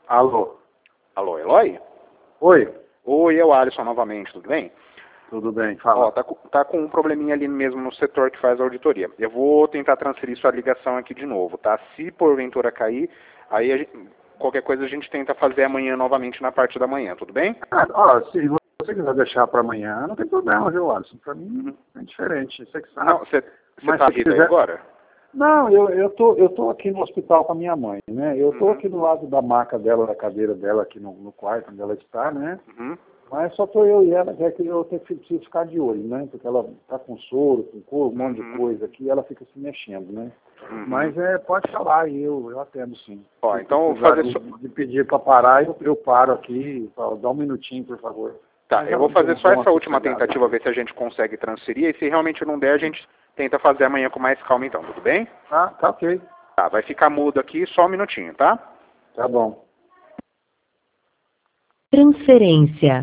Alô? Alô, Eloy? Oi? Oi, é o Alisson novamente, tudo bem? Tudo bem, fala. Ó, tá com um probleminha ali mesmo no setor que faz a auditoria. Eu vou tentar transferir sua ligação aqui de novo, tá? Se porventura cair, aí qualquer coisa a gente tenta fazer amanhã novamente na parte da manhã, tudo bem? Ó, se você quiser deixar para amanhã, não tem problema, viu, Alisson? Para mim é diferente, você que sabe. Não, você Mas tá se aí quiser... agora? Não, eu tô aqui no hospital com a minha mãe, né? Eu tô Uhum. aqui do lado da maca dela, da cadeira dela, aqui no quarto onde ela está, né? Uhum. Mas só tô eu e ela, que é que eu preciso ficar de olho, né? Porque ela tá com soro, com cor, um monte de coisa aqui, e ela fica se mexendo, né? Uhum. Mas pode falar aí, eu atendo sim. Ó, Se então precisar fazer de pedir para parar, eu paro aqui, dá um minutinho, por favor. Tá, Mas eu ela vou fazer deu só uma essa última sossegada. tentativa, ver se a gente consegue transferir, e se realmente não der, a gente tenta fazer amanhã com mais calma então, tudo bem? Tá ok. Tá, vai ficar mudo aqui só um minutinho, tá? Tá bom. Transferência.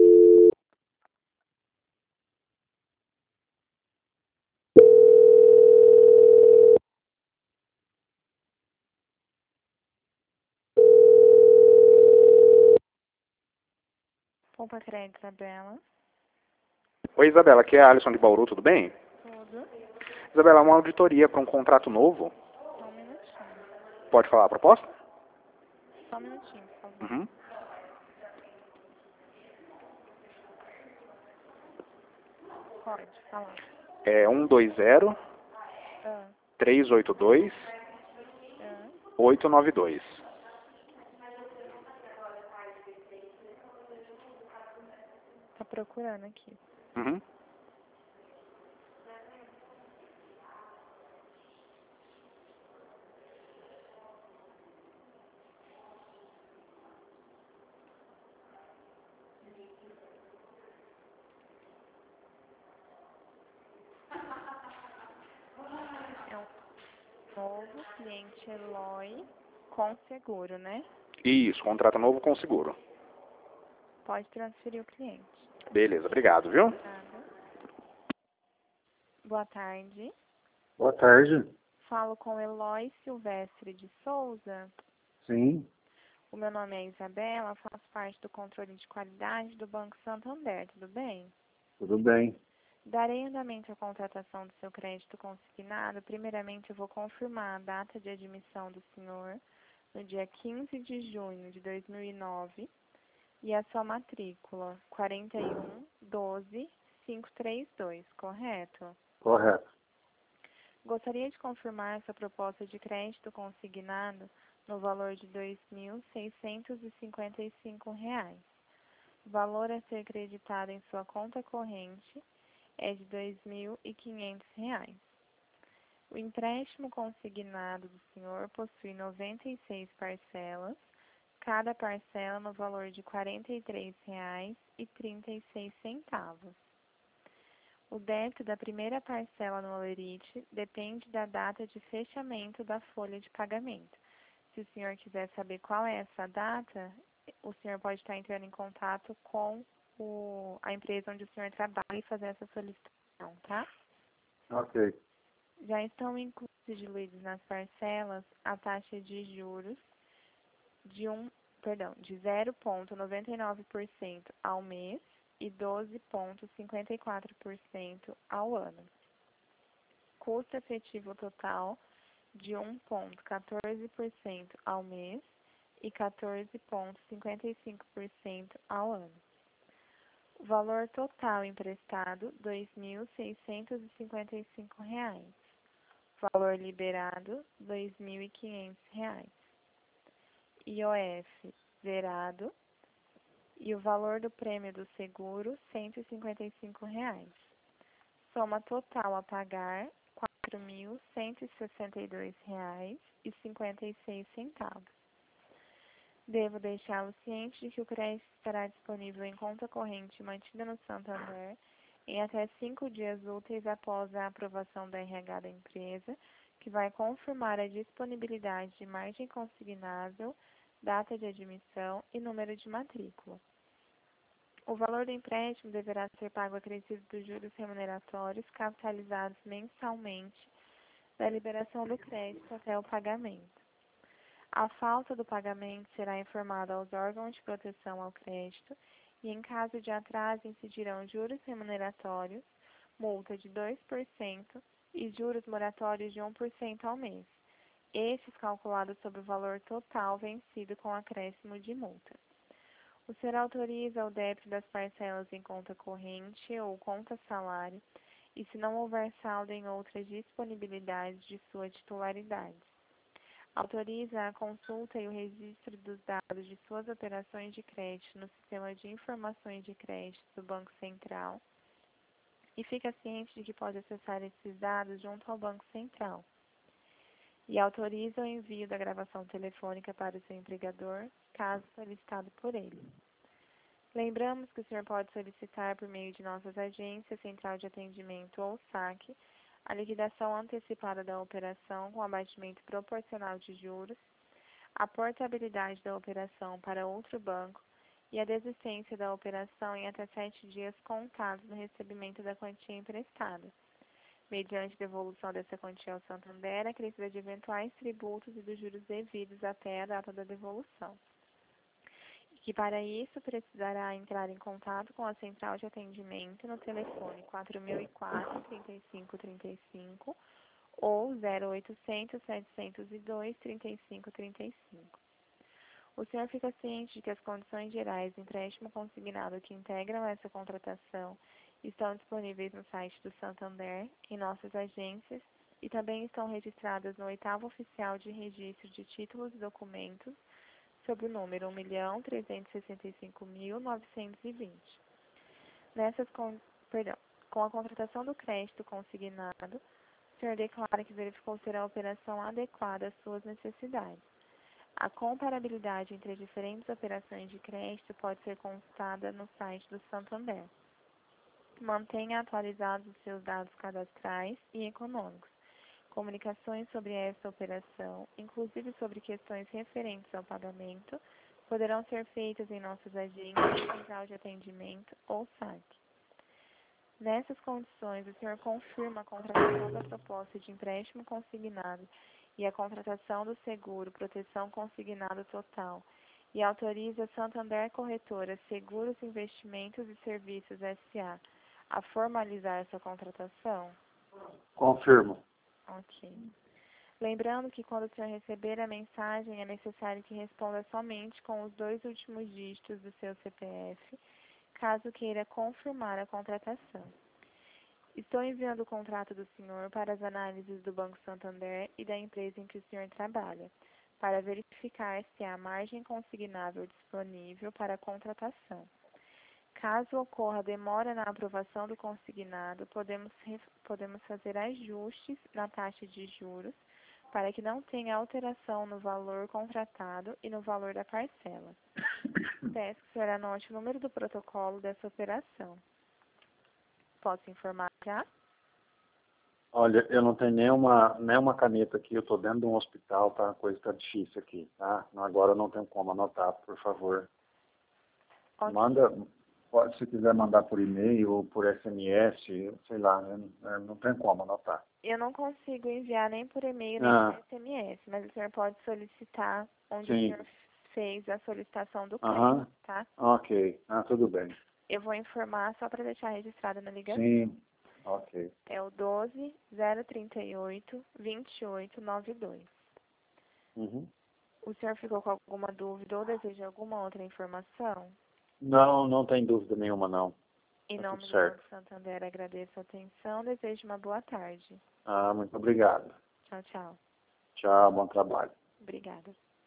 Pompa Crédito, Isabela. Oi, Isabela, aqui é a Alisson de Bauru, tudo bem? Tudo. Isabela, uma auditoria para um contrato novo. Só um minutinho. Pode falar a proposta? Só um minutinho, por favor. Uhum. Pode falar. É 120 Ah, 382 ah. 892. Tá procurando aqui. Uhum. É um novo cliente Eloy com seguro, né? Isso, contrato novo com seguro. Pode transferir o cliente. Beleza, obrigado, viu? Nada. Boa tarde. Boa tarde. Falo com Eloy Silvestre de Souza. Sim, O meu nome é Isabela, faço parte do controle de qualidade do Banco Santander, tudo bem? tudo bem. Darei andamento à contratação do seu crédito consignado. Primeiramente, eu vou confirmar a data de admissão do senhor no dia 15 de junho de 2009 e a sua matrícula 4112532, correto? Correto. Gostaria de confirmar essa proposta de crédito consignado no valor de R$ 2.655. O valor a ser creditado em sua conta corrente é de R$ 2.500. O empréstimo consignado do senhor possui 96 parcelas, cada parcela no valor de R$ 43,36. O débito da primeira parcela no Olerite depende da data de fechamento da folha de pagamento. Se o senhor quiser saber qual é essa data, o senhor pode estar entrando em contato com a empresa onde o senhor trabalha e fazer essa solicitação, tá? Ok. Já estão diluídos nas parcelas a taxa de juros de 0,99% ao mês e 12,54% ao ano. Custo efetivo total de 1,14% ao mês e 14,55% ao ano. O valor total emprestado, R$ 2.655. Valor liberado, R$ 2.500. IOF zerado. E o valor do prêmio do seguro, R$ 155. Soma total a pagar, R$ 4.162,56. Devo deixá-lo ciente de que o crédito estará disponível em conta corrente mantida no Santander em até 5 dias úteis após a aprovação da RH da empresa, que vai confirmar a disponibilidade de margem consignável, data de admissão e número de matrícula. O valor do empréstimo deverá ser pago acrescido dos juros remuneratórios capitalizados mensalmente da liberação do crédito até o pagamento. A falta do pagamento será informada aos órgãos de proteção ao crédito e, em caso de atraso, incidirão juros remuneratórios, multa de 2% e juros moratórios de 1% ao mês, estes calculados sobre o valor total vencido com acréscimo de multa. O senhor autoriza o débito das parcelas em conta corrente ou conta salário e, se não houver saldo em outras disponibilidades de sua titularidade. Autoriza a consulta e o registro dos dados de suas operações de crédito no Sistema de Informações de Crédito do Banco Central e fica ciente de que pode acessar esses dados junto ao Banco Central. E autoriza o envio da gravação telefônica para o seu empregador, caso solicitado por ele. Lembramos que o senhor pode solicitar por meio de nossas agências, Central de Atendimento ou SAC, a liquidação antecipada da operação com abatimento proporcional de juros, a portabilidade da operação para outro banco e a desistência da operação em até 7 dias contados no recebimento da quantia emprestada, mediante devolução dessa quantia ao Santander, acrescida de eventuais tributos e dos juros devidos até a data da devolução. E que para isso precisará entrar em contato com a Central de Atendimento no telefone 4004-3535 ou 0800-702-3535. O senhor fica ciente de que as condições gerais do empréstimo consignado que integram essa contratação estão disponíveis no site do Santander, em nossas agências, e também estão registradas no 8º Oficial de Registro de Títulos e Documentos, sob o número 1.365.920. Com a contratação do crédito consignado, o senhor declara que verificou ser a operação adequada às suas necessidades. A comparabilidade entre as diferentes operações de crédito pode ser consultada no site do Santander. Mantenha atualizados os seus dados cadastrais e econômicos. Comunicações sobre esta operação, inclusive sobre questões referentes ao pagamento, poderão ser feitas em nossas agências, Central de Atendimento ou SAC. Nessas condições, o senhor confirma a contratação da proposta de empréstimo consignado e a contratação do seguro proteção consignado total e autoriza a Santander Corretora Seguros, Investimentos e Serviços S.A. a formalizar essa contratação? Confirmo. Ok. Lembrando que quando o senhor receber a mensagem, é necessário que responda somente com os 2 últimos dígitos do seu CPF, caso queira confirmar a contratação. Estou enviando o contrato do senhor para as análises do Banco Santander e da empresa em que o senhor trabalha, para verificar se há margem consignável disponível para a contratação. Caso ocorra demora na aprovação do consignado, podemos fazer ajustes na taxa de juros para que não tenha alteração no valor contratado e no valor da parcela. Peço que o senhor anote o número do protocolo dessa operação. Posso informar já? Olha, eu não tenho nenhuma caneta aqui, eu estou dentro de um hospital, tá? A coisa está difícil aqui, tá? Agora eu não tenho como anotar, por favor. Okay. Se quiser mandar por e-mail ou por SMS, sei lá, eu não tenho como anotar. Eu não consigo enviar nem por e-mail nem por SMS, mas o senhor pode solicitar onde Sim. O senhor fez a solicitação do crédito, tá? Ok, tudo bem. Eu vou informar só para deixar registrado na ligação. Sim, ok. É o 12-038-2892. Uhum. O senhor ficou com alguma dúvida ou deseja alguma outra informação? Não tem dúvida nenhuma, não. Em nome do Banco Santander, agradeço a atenção. Desejo uma boa tarde. Muito obrigado. Tchau, tchau. Tchau, bom trabalho. Obrigada.